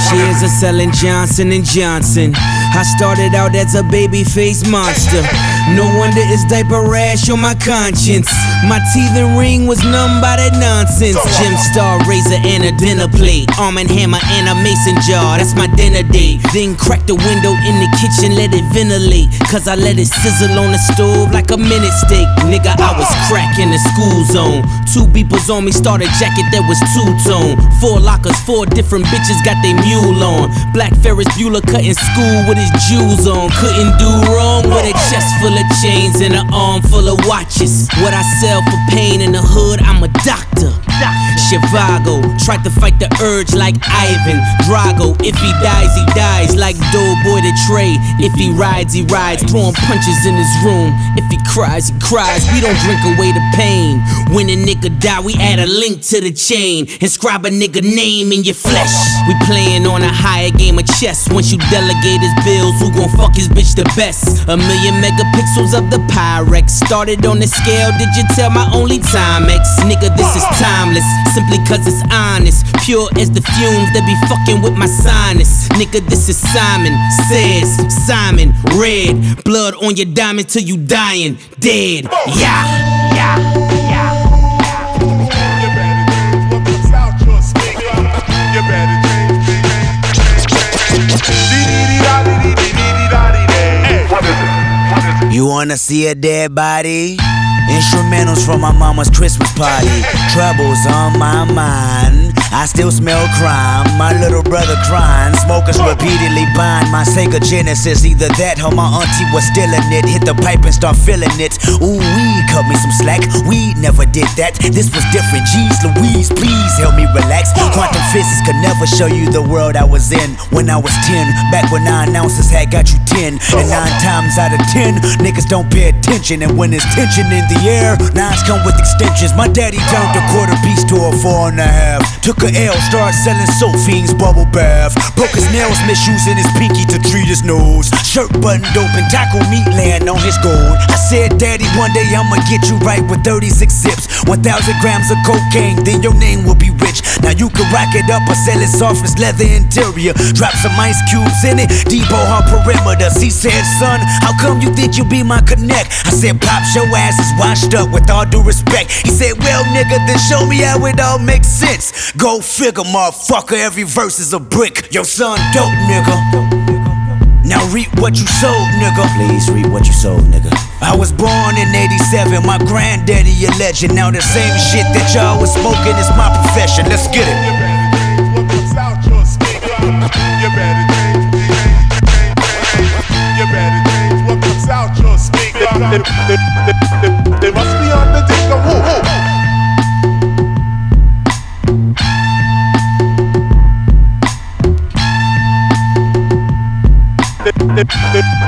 years of selling Johnson & Johnson. I started out as a baby-faced monster. No wonder it's diaper rash on my conscience. My teeth and ring was numb by that nonsense. Gem Star razor and a dinner plate, Arm & Hammer and a mason jar, that's my dinner date. Then crack the window in the kitchen, let it ventilate, cause I let it sizzle on the stove like a minute steak. Nigga, I was cracking the school zone. 2 beepers on me, started jacket that was 2-tone. 4 lockers, 4 different bitches got they mule on. Black Ferris Bueller cutting school with his jewels on. Couldn't do wrong with a chest full of chains and an arm full of watches. What I sell for pain in the hood, I'm a doctor. Chivago, tried to fight the urge like Ivan Drago. If he dies like Doughboy the Trey. If he rides, throwing punches in his room. If he cries, we don't drink away the pain. When a nigga die, we add a link to the chain. Inscribe a nigga name in your flesh. We playing on a higher game of chess. Once you delegate his bills, who gon' fuck his bitch the best? 1 million megapixels of the Pyrex. Started on the scale, did you tell my only Timex? Nigga, this is timeless, simply cause it's honest. Pure as the fumes that be fucking with my sinus. Nigga, this is Simon Says, Simon Red. Blood on your diamond till you dying dead. Yeah. You wanna see a dead body? Instrumentals from my mama's Christmas party. Troubles on my mind, I still smell crime. My little brother crying, smokers repeatedly bind my Sega Genesis. Either that or my auntie was stealing it. Hit the pipe and start filling it. Ooh, weed cut me some slack. Weed never did that. This was different. Jeez Louise, please help me relax. Quantum physics could never show you the world I was in when I was 10. Back when 9 ounces had got you 10. And 9 times out of 10, niggas don't pay attention. And when there's tension in the air, 9s come with extensions. My daddy turned a quarter piece to a 4.5. Took a L, started selling soap fiends, bubble bath. Broke his nails, misusing his pinky to treat his nose. Shirt buttoned open, taco meat laying on his gold. I said, Daddy, one day I'ma get you right with 36 zips. 1,000 grams of cocaine, then your name will be rich. Now you can rack it up or sell it soft as leather interior. Drop some ice cubes in it, Debo her perimeters. He said, son, how come you think you be my connect? I said, Pops, your ass is washed up with all due respect. He said, well, nigga, then show me how it all makes sense. Go figure, motherfucker, every verse is a brick. Your son dope, nigga. Now reap what you sold, nigga. Please reap what you sold, nigga. I was born in 87, my granddaddy a legend. Now the same shit that y'all was smoking is my profession. Let's get it. You better change what comes out your speaker. They must be on the digger. Woo.